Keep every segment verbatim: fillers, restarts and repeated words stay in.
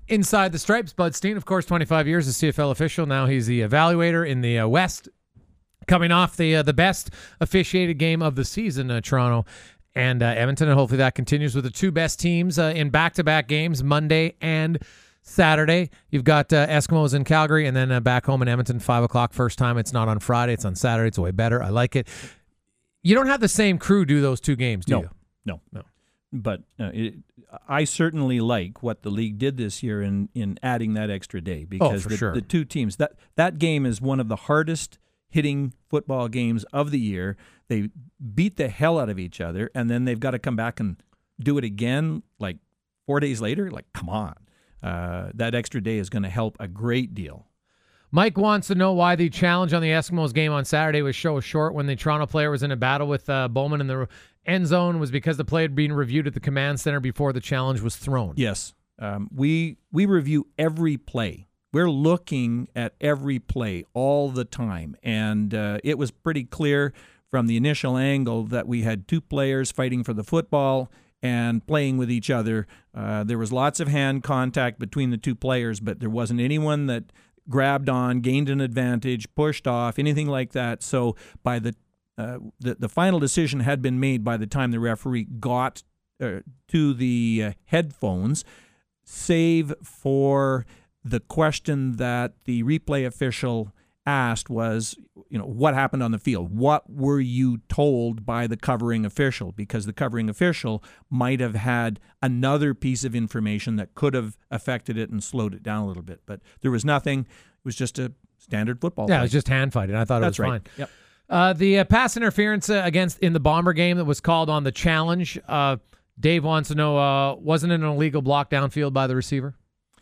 Inside the Stripes, Bud Steen, of course, twenty-five years as C F L official. Now he's the evaluator in the uh, West, coming off the uh, the best officiated game of the season, uh, Toronto and uh, Edmonton, and hopefully that continues with the two best teams uh, in back-to-back games, Monday and Saturday. You've got uh, Eskimos in Calgary, and then uh, back home in Edmonton, five o'clock first time. It's not on Friday, it's on Saturday. It's way better. I like it. You don't have the same crew do those two games, do no, you? No, no. But uh, it, I certainly like what the league did this year in, in adding that extra day, because oh, for the, sure. the two teams, that, that game is one of the hardest hitting football games of the year. They beat the hell out of each other, and then they've got to come back and do it again like four days later. Like, come on. Uh, that extra day is going to help a great deal. Mike wants to know why the challenge on the Eskimos game on Saturday was so short when the Toronto player was in a battle with uh, Bowman in the end zone was because the play had been reviewed at the command center before the challenge was thrown. Yes. Um, we we review every play. We're looking at every play all the time. And uh, it was pretty clear from the initial angle that we had two players fighting for the football and playing with each other. Uh, there was lots of hand contact between the two players, but there wasn't anyone that grabbed on, gained an advantage, pushed off, anything like that. So by the uh, the, the final decision had been made by the time the referee got uh, to the uh, headphones, save for the question that the replay official asked was, you know, what happened on the field? What were you told by the covering official? Because the covering official might have had another piece of information that could have affected it and slowed it down a little bit. But there was nothing. It was just a standard football Yeah, play. it was just hand fighting. I thought That's it was right. fine. Yep. Uh, the uh, pass interference uh, against in the Bomber game that was called on the challenge. Uh, Dave wants to know, uh, wasn't it an illegal block downfield by the receiver?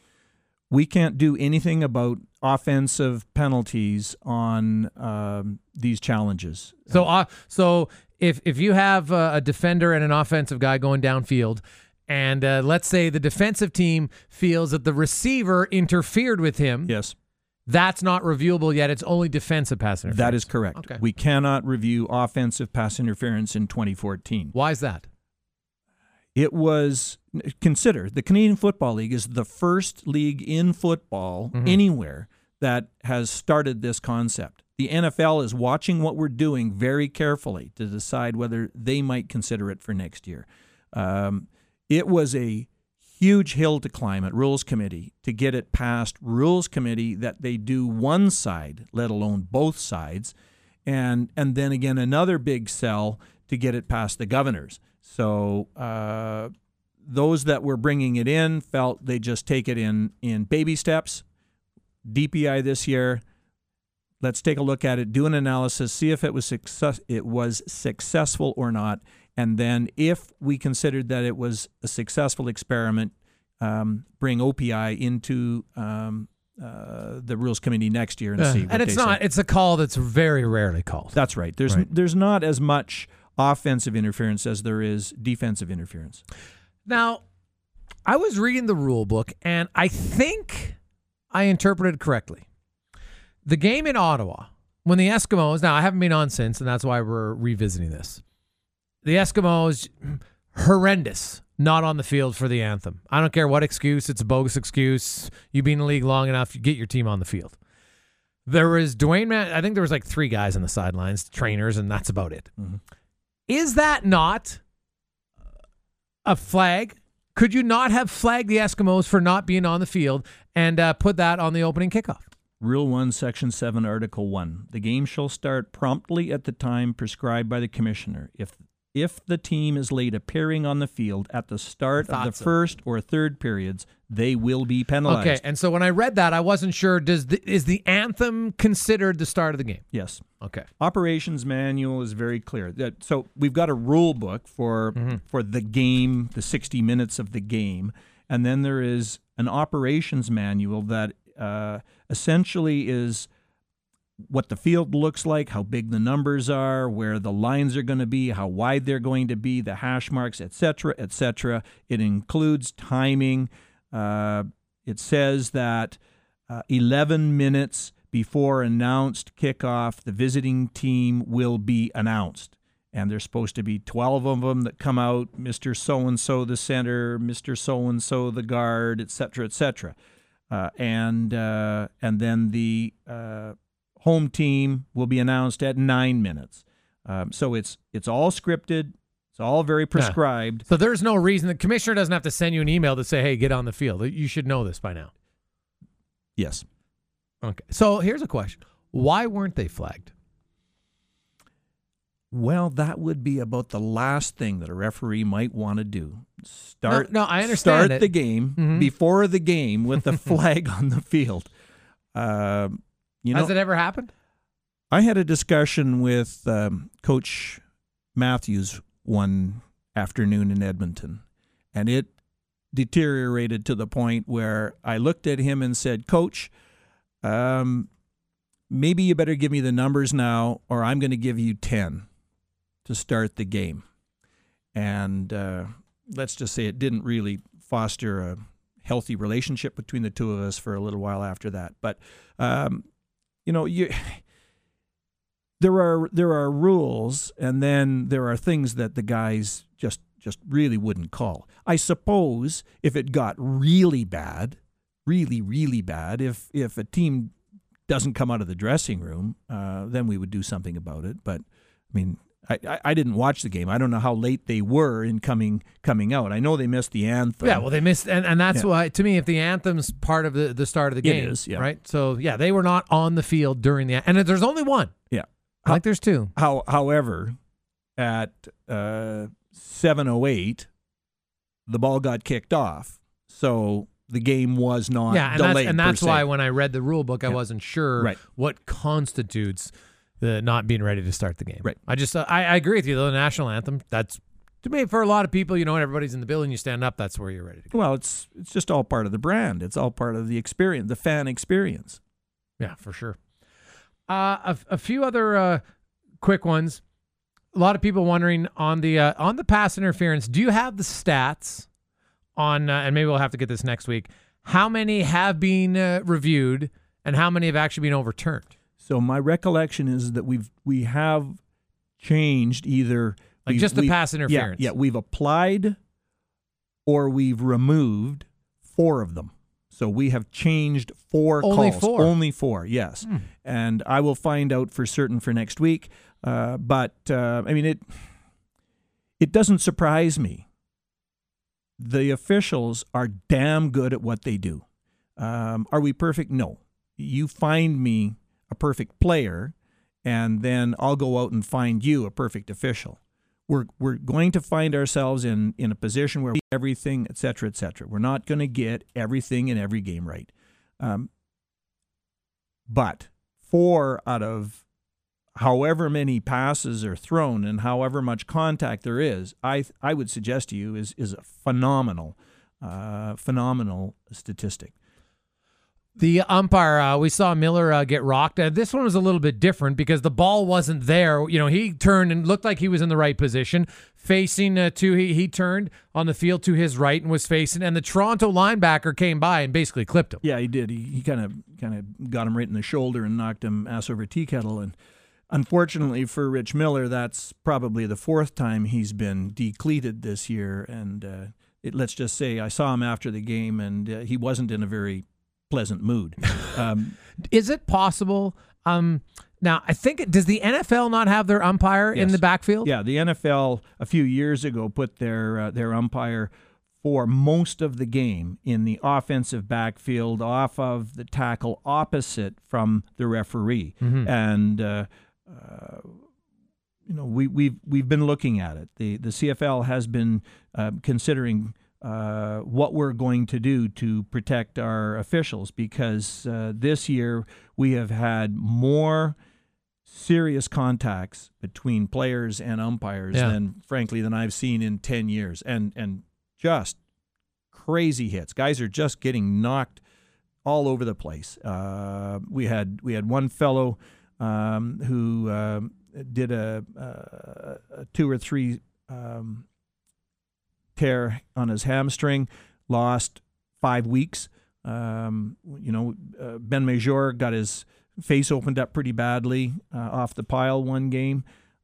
We can't do anything about offensive penalties on um, these challenges. So, uh, so if if you have uh, a defender and an offensive guy going downfield, and uh, let's say the defensive team feels that the receiver interfered with him, yes, that's not reviewable yet. It's only defensive pass interference. That is correct. Okay. We cannot review offensive pass interference in twenty fourteen. Why is that? It was, consider, the Canadian Football League is the first league in football mm-hmm. anywhere that has started this concept. The N F L is watching what we're doing very carefully to decide whether they might consider it for next year. Um, it was a huge hill to climb at Rules Committee to get it past Rules Committee that they do one side, let alone both sides, and and then again another big sell to get it past the governors. So uh, those that were bringing it in felt they just take it in in baby steps. D P I this year, let's take a look at it, do an analysis, see if it was success it was successful or not, and then if we considered that it was a successful experiment, um, bring O P I into um, uh, the Rules Committee next year and uh, see. What and it's they not. say. It's a call that's very rarely called. That's right. There's right. there's not as much offensive interference as there is defensive interference. Now, I was reading the rule book, and I think I interpreted correctly. The game in Ottawa, when the Eskimos, now I haven't been on since, and that's why we're revisiting this. The Eskimos, horrendous, not on the field for the anthem. I don't care what excuse, it's a bogus excuse. You've been in the league long enough, you get your team on the field. There was Dwayne, Man- I think there was like three guys on the sidelines, trainers, and that's about it. Mm-hmm. Is that not a flag? Could you not have flagged the Eskimos for not being on the field and uh, put that on the opening kickoff? Rule one, Section seven, Article one. The game shall start promptly at the time prescribed by the commissioner. If if the team is late appearing on the field at the start of the so. first or third periods, they will be penalized. Okay, and so when I read that, I wasn't sure, does the, is the anthem considered the start of the game? Yes. Okay. Operations manual is very clear. That, so we've got a rule book for mm-hmm. for the game, the sixty minutes of the game, and then there is an operations manual that uh, essentially is what the field looks like, how big the numbers are, where the lines are going to be, how wide they're going to be, the hash marks, et cetera, et cetera. It includes timing. Uh, it says that uh, eleven minutes before announced kickoff, the visiting team will be announced. and there's supposed to be twelve of them that come out, Mister So-and-so the center, Mister So-and-so the guard, et cetera, et cetera. Uh, and, uh, and then the uh, home team will be announced at nine minutes. Um, so it's it's all scripted. It's all very prescribed. Yeah. So there's no reason. The commissioner doesn't have to send you an email to say, hey, get on the field. You should know this by now. Yes. Okay. So here's a question. Why weren't they flagged? Well, that would be about the last thing that a referee might want to do. Start, no, no, I understand Start it. the game Mm-hmm. before the game with the flag on the field. Uh, you know, Has it ever happened? I had a discussion with um, Coach Matthews one afternoon in Edmonton, and it deteriorated to the point where I looked at him and said, Coach, um, maybe you better give me the numbers now, or I'm going to give you ten to start the game. And uh, let's just say it didn't really foster a healthy relationship between the two of us for a little while after that. But, um, you know, you... There are there are rules, and then there are things that the guys just just really wouldn't call. I suppose if it got really bad, really really bad, if if a team doesn't come out of the dressing room, uh, then we would do something about it. But I mean, I, I, I didn't watch the game. I don't know how late they were in coming coming out. I know they missed the anthem. Yeah, well, they missed, and, and that's Yeah. why, to me, if the anthem's part of the, the start of the game, It is, yeah. right? So, yeah, they were not on the field during the, and there's only one. Yeah. Like there's two. How, however, at uh, seven oh eight, the ball got kicked off, so the game was not Yeah, and delayed. that's, and per that's se. why when I read the rule book, I Yeah. wasn't sure Right. what constitutes the not being ready to start the game. Right. I just, uh, I, I agree with you, though, the national anthem, that's, to me, for a lot of people, you know, when everybody's in the building, you stand up, that's where you're ready to go. Well, it's it's just all part of the brand. It's all part of the experience, the fan experience. Yeah, for sure. Uh, a, a few other uh, quick ones. A lot of people wondering on the uh, on the pass interference. Do you have the stats on? Uh, and maybe we'll have to get this next week. How many have been uh, reviewed, and how many have actually been overturned? So my recollection is that we've we have changed either Like we've- just the we've- pass interference. Yeah, yeah, we've applied or we've removed four of them. So we have changed four Only calls. four? Only four, yes. Hmm. And I will find out for certain for next week. Uh, but, uh, I mean, it it doesn't surprise me. The officials are damn good at what they do. Um, are we perfect? No. You find me a perfect player, and then I'll go out and find you a perfect official. We're we're going to find ourselves in, in a position where we everything, et cetera, et cetera. We're not going to get everything in every game right. Um, but four out of however many passes are thrown and however much contact there is, I I would suggest to you is is a phenomenal, uh, phenomenal statistic. The umpire, uh, we saw Miller uh, get rocked. Uh, this one was a little bit different because the ball wasn't there. You know, he turned and looked like he was in the right position, facing uh, to he he turned on the field to his right and was facing, and the Toronto linebacker came by and basically clipped him. Yeah, he did. He he kind of kind of got him right in the shoulder and knocked him ass over tea kettle. And unfortunately for Rich Miller, that's probably the fourth time he's been decleated this year. And uh, it, let's just say I saw him after the game, and uh, he wasn't in a very pleasant mood. Um, Is it possible? Um, now, I think, does the N F L not have their umpire in Yes. the backfield? yeah, the N F L a few years ago put their uh, their umpire for most of the game in the offensive backfield, off of the tackle opposite from the referee, Mhm. and uh, uh, you know we we've we've been looking at it. The the C F L has been uh, considering. Uh, what we're going to do to protect our officials, because uh, this year we have had more serious contacts between players and umpires Yeah. than, frankly, than I've seen in ten years, and and just crazy hits. Guys are just getting knocked all over the place. Uh, we had we had one fellow um, who um, did a, a, a two or three. Um, tear on his hamstring, lost five weeks. Um, you know, uh, Ben Major got his face opened up pretty badly uh, off the pile one game.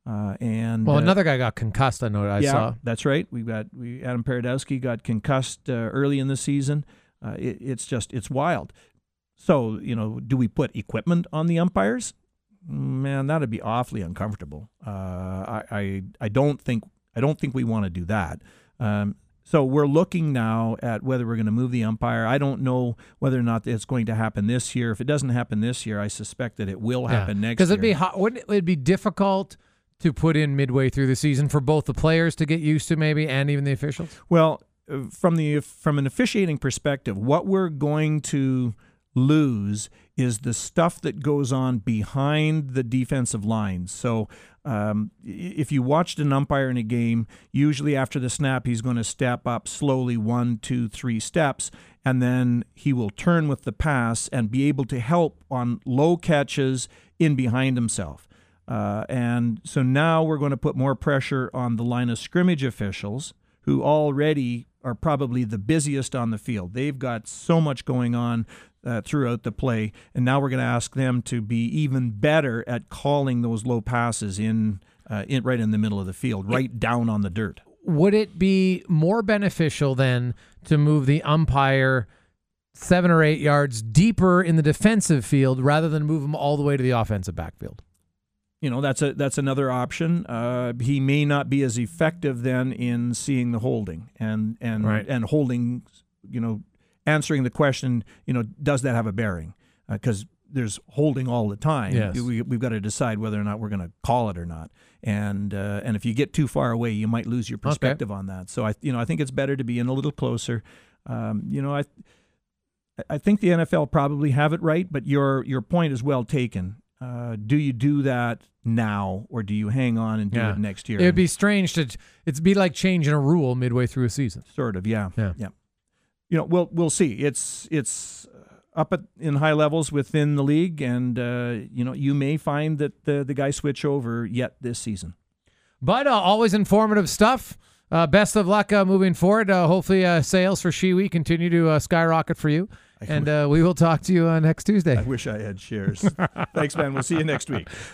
Uh, and Well, uh, another guy got concussed. I know. I yeah, saw. that's right. We got we Adam Paradowski got concussed uh, early in the season. Uh, it, it's just it's wild. So you know, do we put equipment on the umpires? Man, that'd be awfully uncomfortable. Uh, I, I I don't think I don't think we want to do that. Um, so we're looking now at whether we're going to move the umpire. I don't know whether or not it's going to happen this year. If it doesn't happen this year, I suspect that it will happen Yeah. next year. Because it'd be hot, wouldn't it? It'd be difficult to put in midway through the season for both the players to get used to, maybe, and even the officials. Well, uh, from the from an officiating perspective, what we're going to lose is the stuff that goes on behind the defensive lines. So um, if you watched an umpire in a game, usually after the snap, he's going to step up slowly one, two, three steps, and then he will turn with the pass and be able to help on low catches in behind himself. Uh, and so now we're going to put more pressure on the line of scrimmage officials, who already are probably the busiest on the field. They've got so much going on uh, throughout the play, and now we're going to ask them to be even better at calling those low passes in, uh, in right in the middle of the field, right down on the dirt. Would it be more beneficial then to move the umpire seven or eight yards deeper in the defensive field rather than move him all the way to the offensive backfield? You know, that's a that's another option. Uh, he may not be as effective then in seeing the holding and and Right. and holding, you know, answering the question, you know, does that have a bearing? Because uh, there's holding all the time. Yes. We, we've got to decide whether or not we're going to call it or not. And uh, and if you get too far away, you might lose your perspective okay. on that. So I you know I think it's better to be in a little closer. Um, you know I I think the N F L probably have it right, but your your point is well taken. Uh, do you do that now, or do you hang on and do yeah. it next year? It'd be strange to. It'd be like changing a rule midway through a season. Sort of, yeah, yeah. yeah. You know, we'll we'll see. It's it's up at, in high levels within the league, and uh, you know, you may find that the the guys switch over yet this season. But uh, always informative stuff. Uh, best of luck uh, moving forward. Uh, hopefully, uh, sales for Shiwi continue to uh, skyrocket for you. And uh, we will talk to you uh, next Tuesday. I wish I had shares. Thanks, man. We'll see you next week.